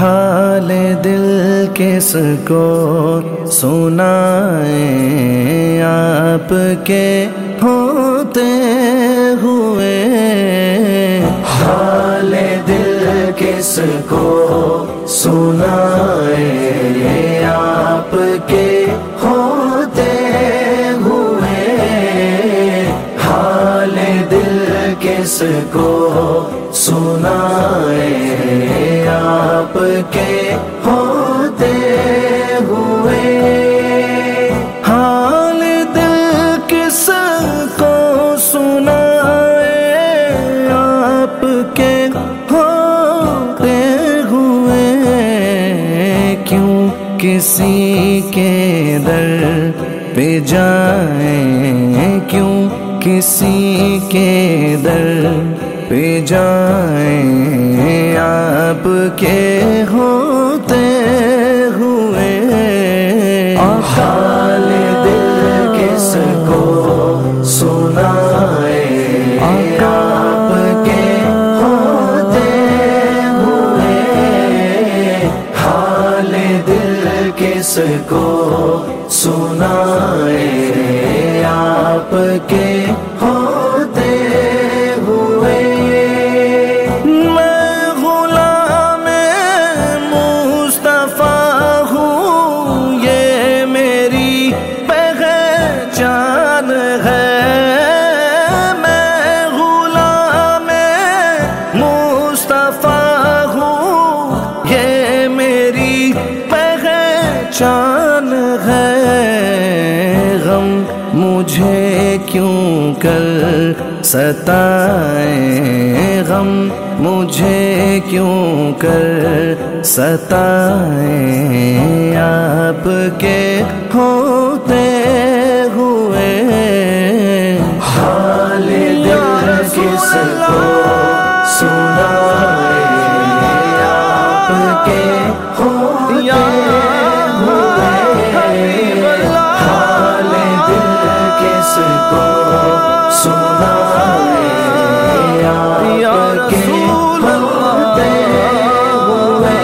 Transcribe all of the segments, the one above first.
حال دل کس کو سنائیں آپ کے ہوتے ہوئے، حال دل کس کو سنائیں آپ کے ہوتے ہوئے، حال دل کس کو سنائیں آپ کے ہوتے ہوئے، حال دل کس کو سنائیں آپ کے ہوتے ہوئے، کیوں کسی کے در پہ جائیں، کیوں کسی کے در پہ جائیں آپ کے ہوتے ہوئے، حال دل کس کو سنائیں آپ کے ہوتے ہوئے، حال دل کس کو سنائیں آپ کے ہوتے ہوئے، میں غلام مصطفیٰ ہوں یہ میری پہچان ہے، میں غلام مصطفیٰ ہوں یہ میری پہچان ہے، غم مجھے کیوں کر ستائیں، غم مجھے کیوں کر ستائیں آپ کے ہوتے ہوئے، حال دل کس کو سنائیں آپ کے ہوتے ہوئے، حال دل کس کو سنائیں آپ کے ہوتے ہوئے،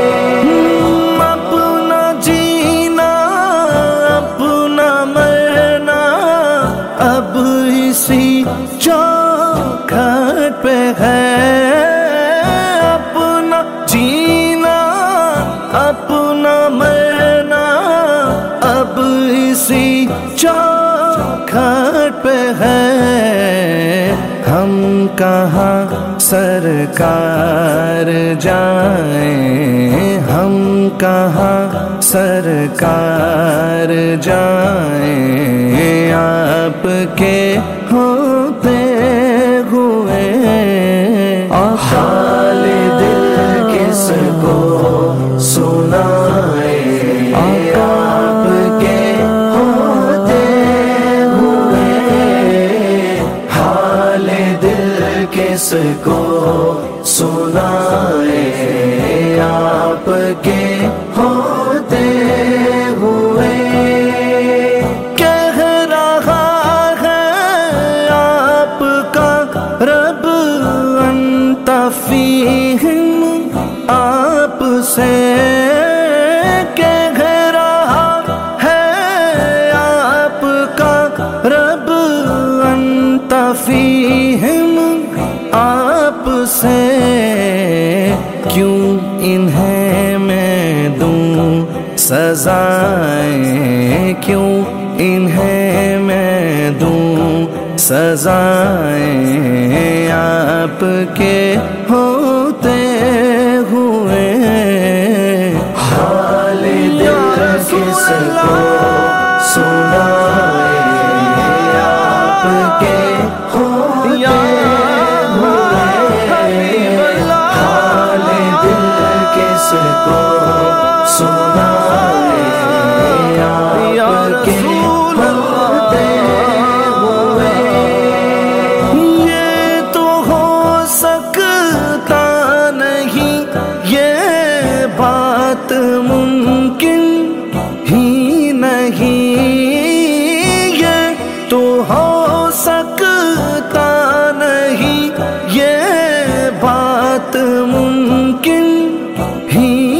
اپنا جینا اپنا مرنا اب اسی چوکھٹ پہ ہے، اپنا جینا اپنا مرنا اب اسی چوکھٹ پہ ہے، ہم کہاں سرکار جائیں، ہم کہاں سرکار جائیں آپ کے ہوتے ہوئے، حال دل کس کو سنائیں آپ کے ہوتے ہوئے، حال دل کس کو سنائیں آپ کے ہوتے ہوئے، کہہ رہا ہے آپ کا رب انت فیہم آپ سے، کہہ رہا ہے آپ کا رب انت فیہم آپ سے، کیوں انہیں میں دوں سزائیں، کیوں انہیں میں دوں سزائیں آپ کے ہوتے ہوئے، حال دل کس کو سنائیں آپ کے ہوتے ہوئے، حال دل کس کو سنائیں آپ کے ہوتے ہوئے، یہ تو ہو سکتا نہیں، یہ بات ممکن ہی نہیں، یہ تو ہو سکتا نہیں، یہ بات ممکن ہی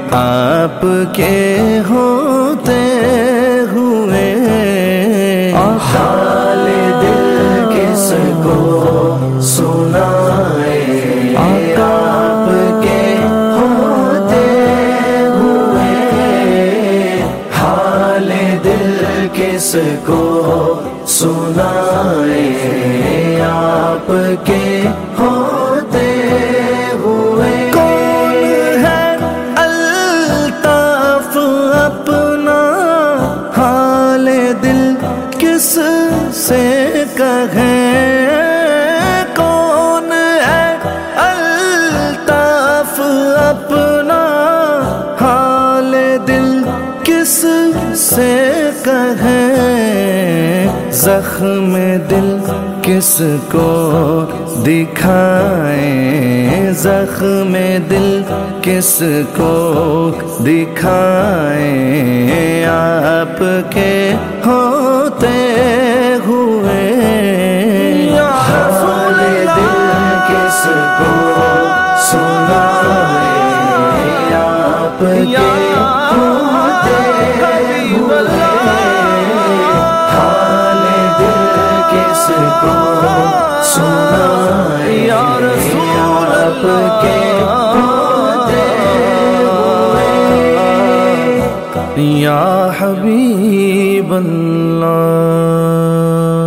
آپ کے ہوتے ہوئے حال دل کس کو سنائے آپ کے ہوتے ہوئے حال دل کس کو سنائے آپ کے ہوتے ہوئے کون ہے الطاف اپنا حال دل کس سے کہیں کون ہے الطاف اپنا حال دل کس سے کہیں زخم دل کس کو دکھائیں زخم دل کس کو دکھائیں آپ کے ہوتے ہوئے حال دل کس کو سنائیں آپ کے ہوتے ہوئے حال دل کس کو سنائیں یا رسول آپ کے ہوتے ہوئے یا حبیب اللہ